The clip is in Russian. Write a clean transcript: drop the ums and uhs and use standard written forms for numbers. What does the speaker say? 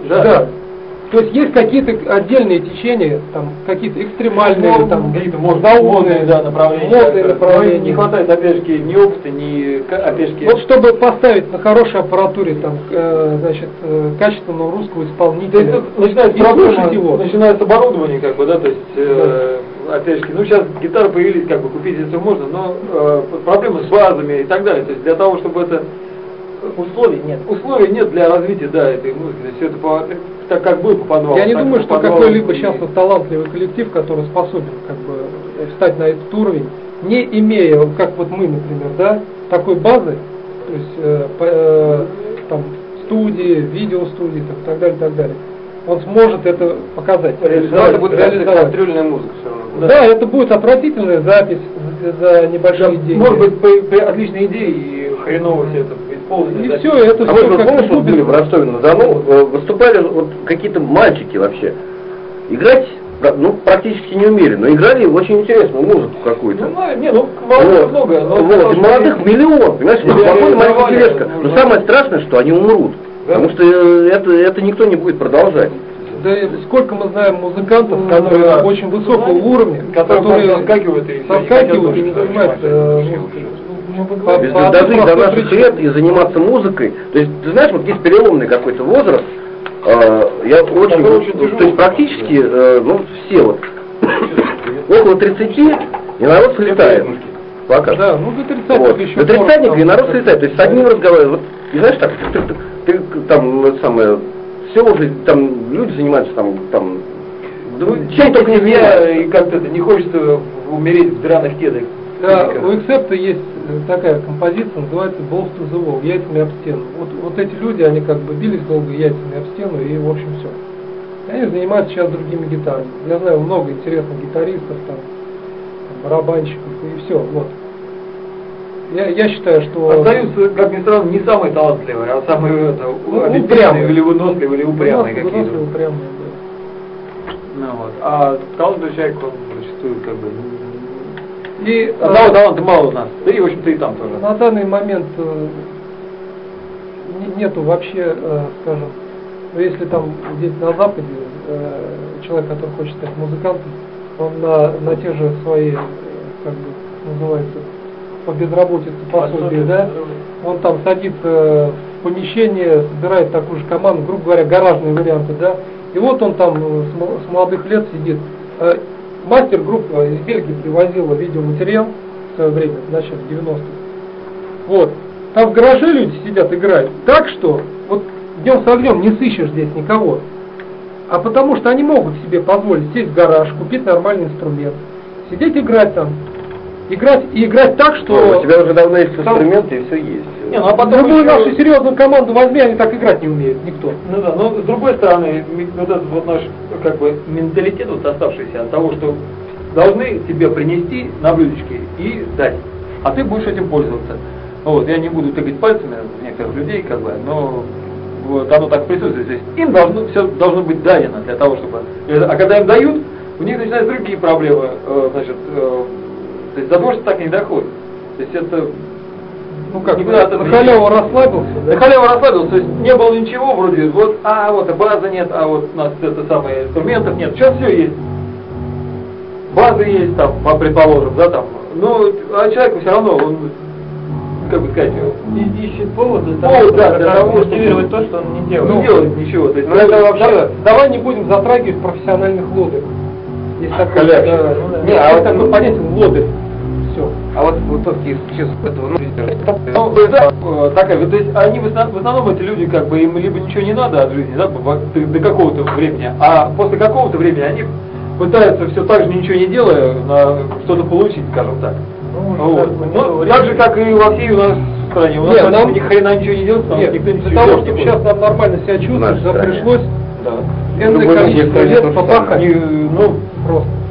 Да. То есть есть какие-то отдельные течения, там какие-то экстремальные, там какие-то модные направления. Не хватает, опять же, ни опыта, ни опять же. Вот чтобы поставить на хорошей аппаратуре там, значит, качественного русского исполнителя. Начинается оборудование, как бы, да, то есть опять же, ну сейчас гитары появились, как бы купить это можно, но проблемы с базами и так далее. То есть для того, чтобы это Условий нет для развития, да, этой музыки. То есть это так как был по подвалу. Я не думаю, что какой-либо сейчас талантливый коллектив, который способен как бы встать на этот уровень, не имея, как вот мы, например, да, такой базы, то есть там студии, видеостудии, там, так далее, он сможет это показать. Это будет кастрюльная музыка все равно. Да, это будет отвратительная запись за небольшие деньги. Может быть, отличные идеи и хреново все это исполнено. И все, это все. Вы помните, что были в Ростове-на-Дону, выступали вот какие-то мальчики вообще. Играть практически не умели, но играли очень интересную музыку какую-то. Молодых много. Молодых миллион, понимаешь, спокойно, маленькая тележка. Но самое страшное, что они умрут. Потому что это никто не будет продолжать. Да сколько мы знаем музыкантов, которые очень высокого уровня, которые соскакивают и не занимаются музыкой. Дожить до наших лет и заниматься музыкой. То есть, ты знаешь, вот есть переломный какой-то возраст. Я очень, то есть практически, все вот около 30, и народ слетает. Пока. Да, до 30 еще. До 30 и народ слетает. То есть с одним разговаривает. Вот, и знаешь, так, ты там все уже, там люди занимаются там чем только и как-то не хочется умереть в драных кедах. Да, у Accept есть такая композиция, называется Balls to the Wall, яйцами об стену. Вот эти люди, они как бы бились долго яйцами об стену, и в общем все. И они занимаются сейчас другими гитарами. Я знаю много интересных гитаристов, там барабанщиков, и все. Вот. Я считаю, что... Остаются, как ни странно, не самые талантливые, а самые упрямые, или выносливые, или упрямые какие-то. Выносливые, упрямые, да. А талантливый человек, он зачастую как бы... И одного таланта мало у нас, да и в общем-то и там тоже. На данный момент нету вообще, скажем, если там где-то на Западе человек, который хочет стать музыкантом, он на те же свои, как бы называется, по безработице пособие, да, он там садится в помещение, собирает такую же команду, грубо говоря, гаражные варианты, да, и вот он там с молодых лет сидит. Мастер группа из Бельгии привозила видеоматериал в свое время, в начале 90-х. Вот. Там в гараже люди сидят, играют. Так что, вот днем с огнем не сыщешь здесь никого. А потому что они могут себе позволить сесть в гараж, купить нормальный инструмент, сидеть играть там. Играть так, что... У тебя уже давно есть инструменты и все есть. А потом любую нашу серьезную команду возьми, они так играть не умеют, никто. Ну да, но с другой стороны, вот этот вот наш как бы менталитет вот оставшийся от того, что должны тебе принести на блюдечке и дать, а ты будешь этим пользоваться. Вот, я не буду тыкать пальцами некоторых людей, как бы, но вот оно так присутствует. То есть им все должно быть дадено для того, чтобы... А когда им дают, у них начинаются другие проблемы, то есть до того, что так не доходит. То есть это... на халяву расслабился, да? На халяву расслабился, то есть не было ничего вроде, вот базы нет, а вот у нас это самое, инструментов нет, сейчас все есть. Базы есть там, предположим, да, там, а человеку все равно, он, как бы сказать, ищет повод для того, чтобы мотивировать то, что он не делает. Не делает ничего. То есть, это вообще... Давай не будем затрагивать профессиональных лодок. Есть такое понятие лодок. Все. А вот сейчас этого, такая, то есть они в основном эти люди, как бы, им либо ничего не надо от жизни, да, до какого-то времени, а после какого-то времени они пытаются все так же ничего не делая что-то получить, скажем так. Так же, как и во всей у нас стране. У нас ни хрена ничего не делать, потому что никто не для того, чтобы сейчас нам нормально себя чувствовать, нам пришлось энное количество лет попахать. Просто.